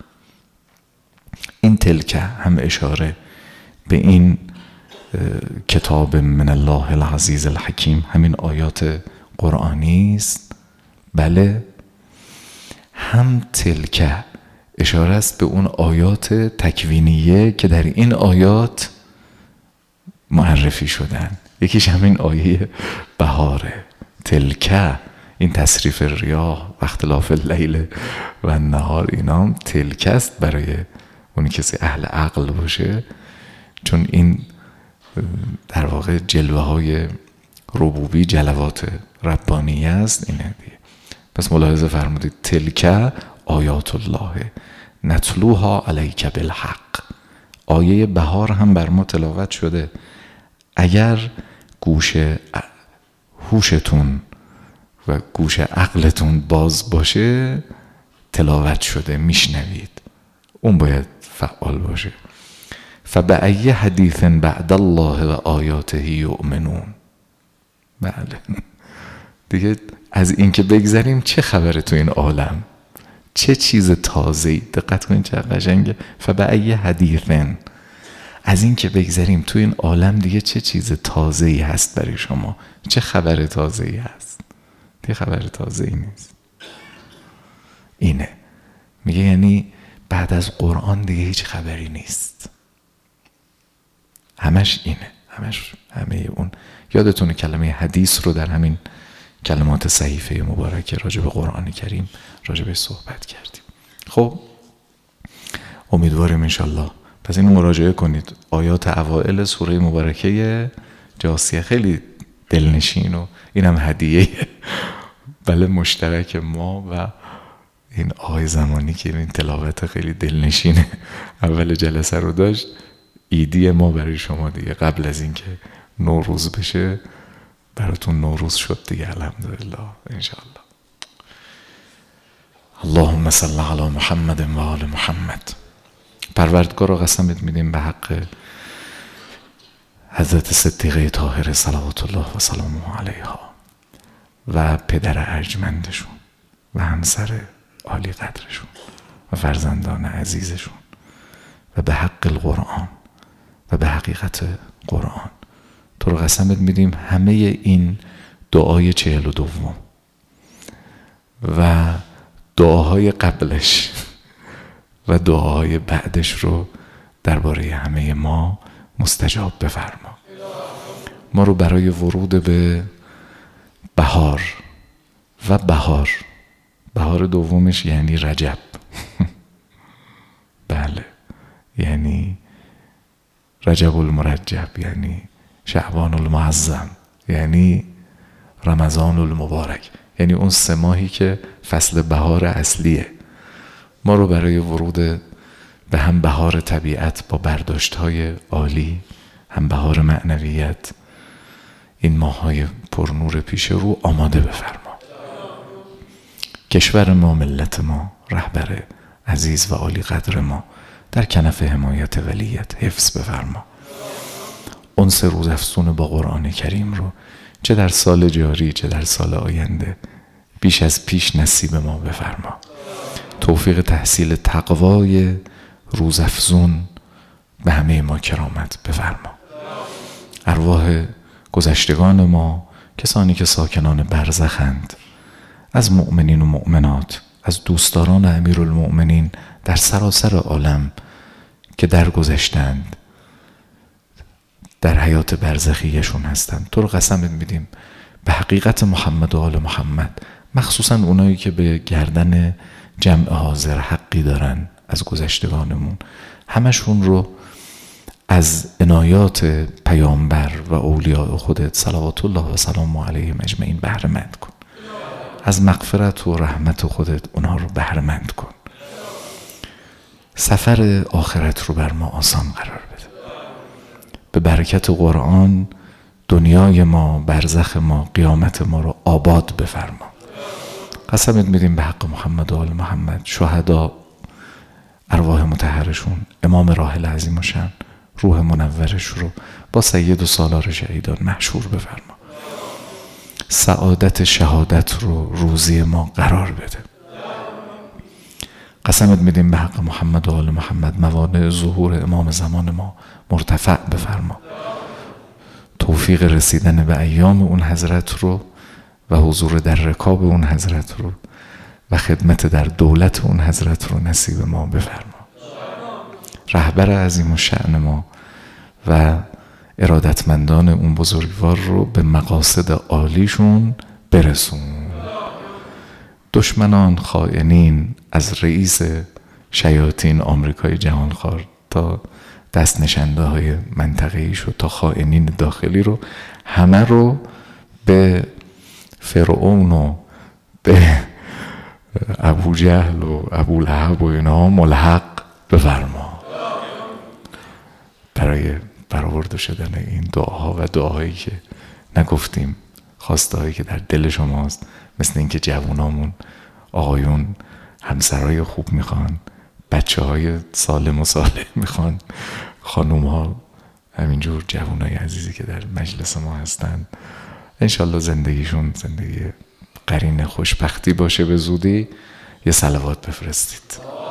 [SPEAKER 1] این تلک هم اشاره به این کتاب من الله العزیز الحکیم، همین آیات قرآنی است. بله، هم تلک اشاره است به اون آیات تکوینیه که در این آیات معرفی شدن. یکیش همین آیه بهاره. تلک، این تصریف ریاح و اختلاف اللیل و النهار، اینا تلک است برای اونی کسی اهل عقل باشه، چون این در واقع جلوه های ربوبی، جلوات ربانیه است. اینه دیگه. پس ملاحظه فرمودید تلک آیات الله نتلوها علیک بالحق. آیه بهار هم بر ما تلاوت شده. اگر گوش هوشتون و گوش عقلتون باز باشه تلاوت شده، میشنوید. اون باید فعال باشه. فبأی حدیث بعد الله و آیاته یؤمنون. بله دیگه از این که بگذریم چه خبره تو این عالم، چه چیز تازه‌ای. دقت کنید چه قشنگه. فبأی حدیث، از این که بگذریم تو این عالم دیگه چه چیز تازه‌ای هست برای شما، چه خبر تازه‌ای هست. دیگه خبر تازه‌ای نیست. اینه میگه، یعنی بعد از قرآن دیگه هیچ خبری نیست، همش اینه، همه اون. یادتونه کلمه حدیث رو در همین کلمات صحیفه مبارکه راجع به قرآن کریم راجع به صحبت کردیم. خب امیدواریم انشالله. پس این مراجعه کنید. آیات اوائل سوره مبارکه جاثیه خیلی دلنشین و اینم هدیه بله مشترک ما و این آقای زمانی که این تلاوت خیلی دلنشین اول جلسه رو داشت. ایدی ما برای شما دیگه، قبل از اینکه نوروز بشه براتون نوروز شد دیگه، الحمدلله انشاءالله. اللهم صل علی محمد و آل محمد. پروردگار رو قسمت میدیم به حق حضرت صدیقه طاهره صلوات الله و سلامه علیها و پدر ارجمندشون و همسر عالی قدرشون و فرزندان عزیزشون و به حق القرآن و به حقیقت قرآن تو رو قسمت میدیم همه این دعای 42 و دعاهای قبلش و دعاهای بعدش رو درباره همه ما مستجاب بفرما. ما رو برای ورود به بهار و بهار دومش یعنی رجب بله، یعنی رجب المرجب، یعنی شعبان المعظم، یعنی رمضان المبارک، یعنی اون 3 ماهی که فصل بهار اصلیه. ما رو برای ورود به هم بهار طبیعت با برداشت‌های عالی، هم بهار معنویت، این ماه‌های پرنور پیش رو آماده بفرما. کشور ما، ملت ما، رهبر عزیز و عالی قدر ما در کنف حمایت ولیت حفظ بفرما. انس روزافزون با قرآن کریم رو چه در سال جاری چه در سال آینده بیش از پیش نصیب ما بفرما. توفیق تحصیل تقوای روزافزون به همه ما کرامت بفرما. ارواح گذشتگان ما، کسانی که ساکنان برزخند، از مؤمنین و مؤمنات، از دوستداران امیرالمؤمنین در سراسر عالم که درگذشتند، در حیات برزخیشون هستند، تو رو قسمت میدیم به حقیقت محمد و آل محمد، مخصوصا اونایی که به گردن جمع حاضر حقی دارن از گذشتگانمون، همشون رو از عنایات پیامبر و اولیاء خودت صلوات الله و سلام علیهم اجمعین بهره مند کن. از مغفرت و رحمت خودت اونها رو بهره مند کن. سفر آخرت رو بر ما آسان قرار بده. به برکت قرآن دنیای ما، برزخ ما، قیامت ما رو آباد بفرما. قسمت میدیم به حق محمد و آل محمد، شهدا، ارواح مطهرشون، امام راحل عظیم الشأن، روح منورش رو با سید و سالار شهیدان محشور بفرما. سعادت شهادت رو روزی ما قرار بده. قسمت میدیم به حق محمد و آل محمد، موانع ظهور امام زمان ما مرتفع بفرما. توفیق رسیدن به ایام اون حضرت رو و حضور در رکاب اون حضرت رو و خدمت در دولت اون حضرت رو نصیب ما بفرما. رهبر عظیم الشأن ما و ارادتمندان اون بزرگوار رو به مقاصد عالیشون برسون. دشمنان خائنین از رئیس شیاطین آمریکای جهانخوار تا دست نشنده های منطقه‌ایش و تا خائنین داخلی رو، همه رو به فرعون و به ابو جهل و ابو لهب و اینا ملحق بفرما. برای برآورده شدن این دعاها و دعاهایی که نگفتیم، خواسته هایی که در دل شماست، مثل اینکه جوانامون، آقایون همسرای خوب میخوان، بچه های سالم و صالح میخوان، خانوم ها همینجور جوانای عزیزی که در مجلس ما هستن، انشالله زندگیشون زندگی قرین خوشبختی باشه. به زودی یه صلوات بفرستید.